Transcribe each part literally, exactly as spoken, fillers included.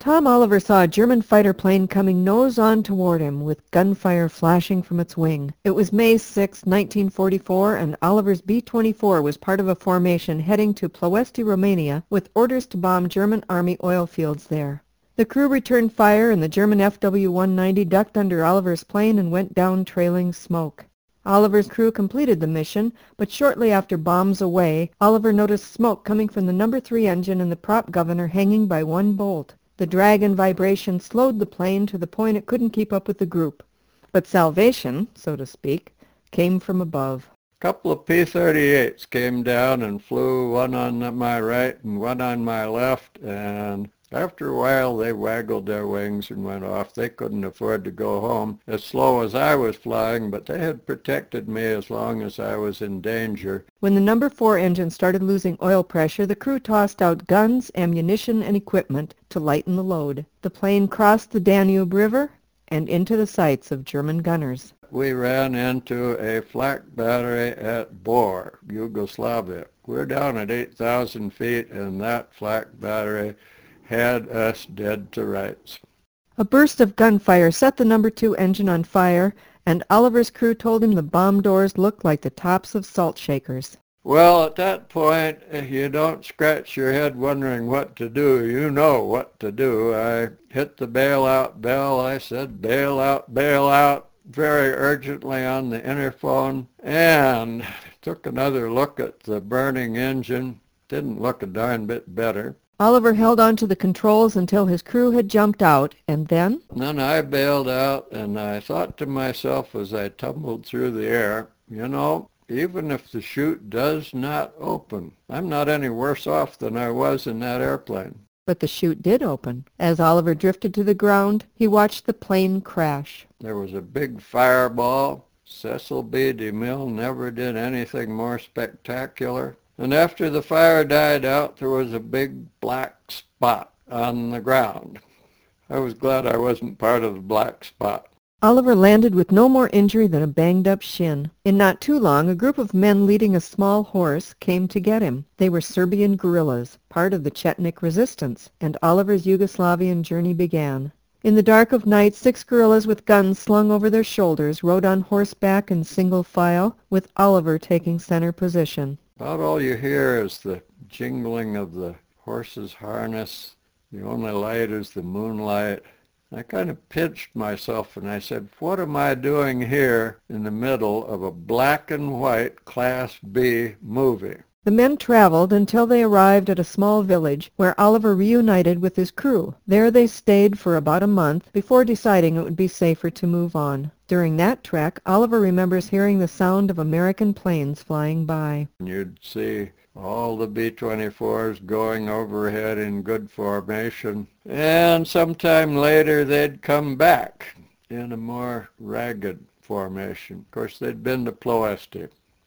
Tom Oliver saw a German fighter plane coming nose-on toward him, with gunfire flashing from its wing. It was May sixth, nineteen forty-four, and Oliver's B twenty-four was part of a formation heading to Ploiești, Romania, with orders to bomb German Army oil fields there. The crew returned fire, and the German F W one ninety ducked under Oliver's plane and went down trailing smoke. Oliver's crew completed the mission, but shortly after bombs away, Oliver noticed smoke coming from the number three engine and the prop governor hanging by one bolt. The drag and vibration slowed the plane to the point it couldn't keep up with the group. But salvation, so to speak, came from above. A couple of P thirty-eights came down and flew, one on my right and one on my left, and after a while they waggled their wings and went off. They couldn't afford to go home as slow as I was flying, but they had protected me as long as I was in danger. When the number four engine started losing oil pressure, the crew tossed out guns, ammunition, and equipment to lighten the load. The plane crossed the Danube River and into the sights of German gunners. We ran into a flak battery at Bor, Yugoslavia. We're down at eight thousand feet, and that flak battery had us dead to rights. A burst of gunfire set the number two engine on fire, and Oliver's crew told him the bomb doors looked like the tops of salt shakers. Well, at that point, you don't scratch your head wondering what to do. You know what to do. I hit the bailout bell. I said, bail out, bail out, very urgently on the interphone, and took another look at the burning engine. Didn't look a darn bit better. Oliver held on to the controls until his crew had jumped out, and then? Then I bailed out, and I thought to myself as I tumbled through the air, you know, even if the chute does not open, I'm not any worse off than I was in that airplane. But the chute did open. As Oliver drifted to the ground, he watched the plane crash. There was a big fireball. Cecil B. DeMille never did anything more spectacular. And after the fire died out, there was a big black spot on the ground. I was glad I wasn't part of the black spot. Oliver landed with no more injury than a banged-up shin. In not too long, a group of men leading a small horse came to get him. They were Serbian guerrillas, part of the Chetnik resistance, and Oliver's Yugoslavian journey began. In the dark of night, six guerrillas with guns slung over their shoulders rode on horseback in single file, with Oliver taking center position. About all you hear is the jingling of the horse's harness. The only light is the moonlight. I kind of pinched myself and I said, what am I doing here in the middle of a black and white Class B movie? The men traveled until they arrived at a small village where Oliver reunited with his crew. There they stayed for about a month before deciding it would be safer to move on. During that trek, Oliver remembers hearing the sound of American planes flying by. You'd see all the B twenty-fours going overhead in good formation, and sometime later they'd come back in a more ragged formation. Of course, they'd been to Ploiești.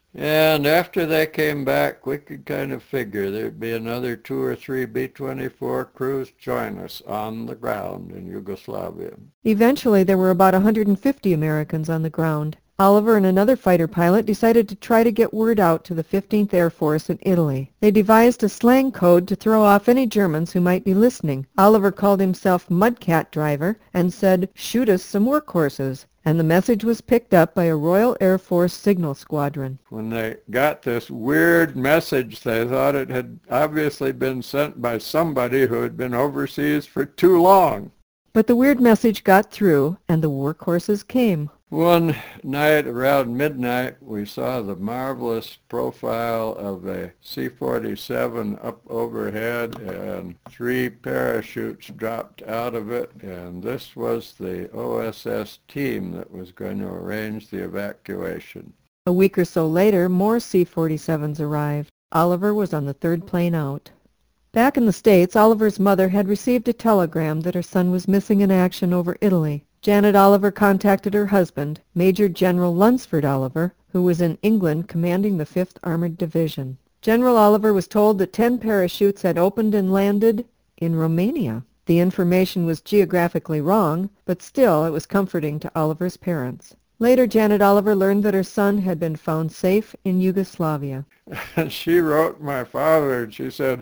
And after they came back, we could kind of figure there'd be another two or three B twenty-four crews join us on the ground in Yugoslavia. Eventually, there were about one hundred fifty Americans on the ground. Oliver and another fighter pilot decided to try to get word out to the fifteenth Air Force in Italy. They devised a slang code to throw off any Germans who might be listening. Oliver called himself Mudcat Driver and said, "Shoot us some workhorses." And the message was picked up by a Royal Air Force signal squadron. When they got this weird message, they thought it had obviously been sent by somebody who had been overseas for too long. But the weird message got through, and the workhorses came. One night around midnight, we saw the marvelous profile of a C forty-seven up overhead, and three parachutes dropped out of it, and this was the O S S team that was going to arrange the evacuation. A week or so later, more C forty-sevens arrived. Oliver was on the third plane out. Back in the States, Oliver's mother had received a telegram that her son was missing in action over Italy. Janet Oliver contacted her husband, Major General Lunsford Oliver, who was in England commanding the fifth Armored Division. General Oliver was told that ten parachutes had opened and landed in Romania. The information was geographically wrong, but still it was comforting to Oliver's parents. Later, Janet Oliver learned that her son had been found safe in Yugoslavia. She wrote my father and she said,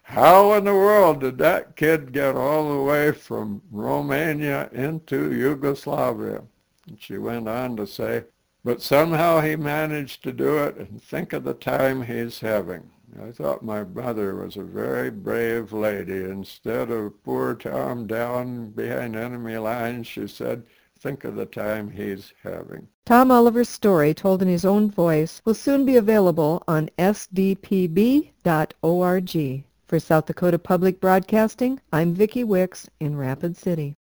How in the world did that kid get all the way from Romania into Yugoslavia? And she went on to say, but somehow he managed to do it, and think of the time he's having. I thought my mother was a very brave lady. Instead of poor Tom down behind enemy lines, she said, think of the time he's having. Tom Oliver's story, told in his own voice, will soon be available on s d p b dot org. For South Dakota Public Broadcasting, I'm Vicki Wicks in Rapid City.